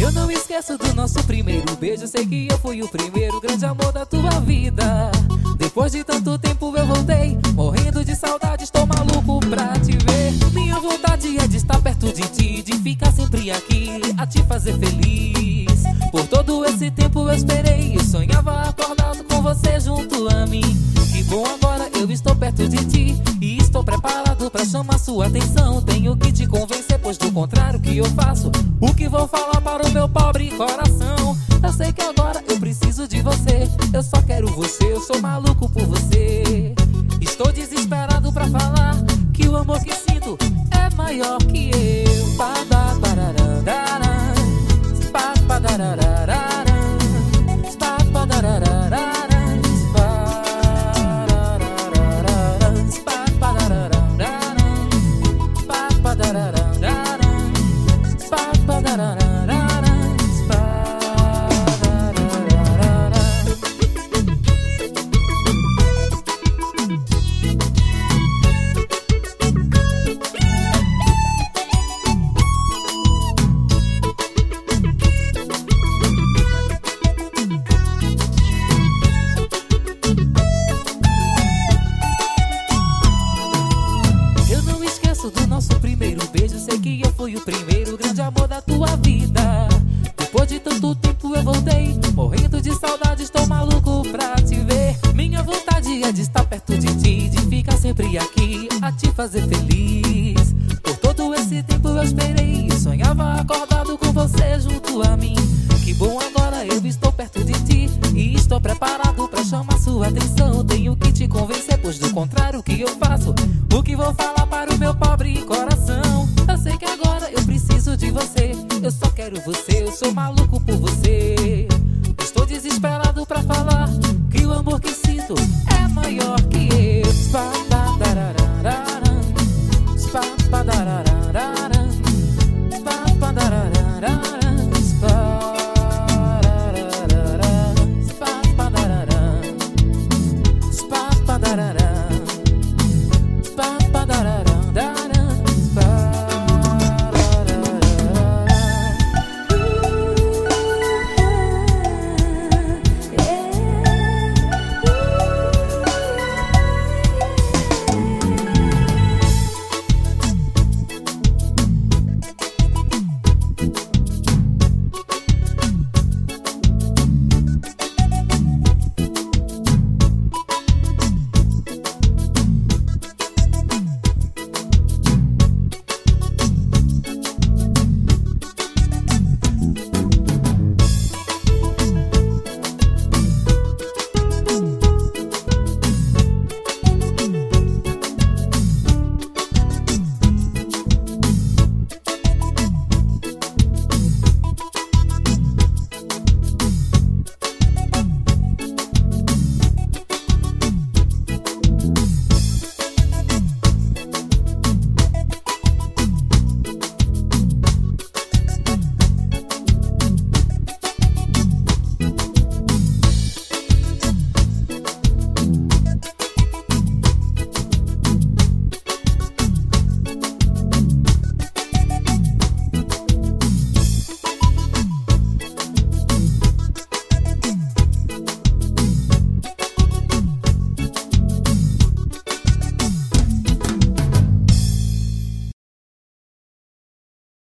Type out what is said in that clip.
Eu não esqueço do nosso primeiro beijo. Sei que eu fui o primeiro grande amor da tua vida. Depois de tanto tempo eu voltei, morrendo de saudade, estou maluco pra te ver. Minha vontade é de estar perto de ti, de ficar sempre aqui, a te fazer feliz. Por todo esse tempo eu esperei, eu sonhava acordado com você junto a mim. Que bom, agora eu estou perto de ti e estou preparado pra chamar sua atenção. Tenho que te convencer, pois do contrário, o que eu faço? O que vou falar para o meu pobre coração? Eu sei que agora eu preciso de você, eu só quero você, eu sou maluco por você. Estou desesperado pra falar que o amor que sinto é maior que eu. Do nosso primeiro beijo, sei que eu fui o primeiro grande amor da tua vida. Depois de tanto tempo eu voltei, morrendo de saudade, estou maluco pra te ver. Minha vontade é de estar perto de ti, de ficar sempre aqui, a te fazer feliz. Por todo esse tempo eu esperei, sonhava acordado com você junto a mim. Que bom, agora eu estou perto de ti e estou preparado pra chamar sua atenção. Tenho que te convencer, pois do contrário, o que eu faço? O que vou falar para o meu pobre coração? Eu sei que agora eu preciso de você, eu só quero você, eu sou maluco por você. Estou desesperado pra falar que o amor que sinto é maior que eu.